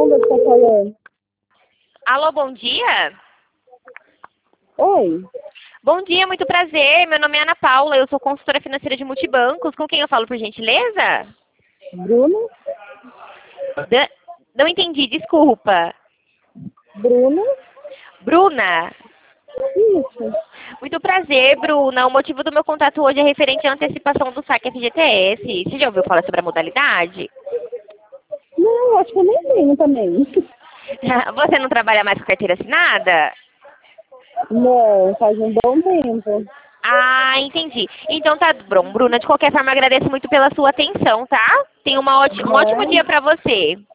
Fernanda que tá falando. Alô, bom dia? Oi, Bom dia, muito prazer. Meu nome é Ana Paula, eu sou consultora financeira de multibancos. Com quem eu falo, por gentileza? Bruno? Da- Não entendi, desculpa. Bruno? Bruna? Isso. Muito prazer, Bruna. O motivo do meu contato hoje é referente à antecipação do saque FGTS. Você já ouviu falar sobre a modalidade? Não, acho que eu nem tenho também. Você não trabalha mais com carteira assinada? Não, faz um bom tempo. Ah, entendi. Então tá, Bruna, de qualquer forma, agradeço muito pela sua atenção, tá? Tenha um ótimo dia Não, pra você.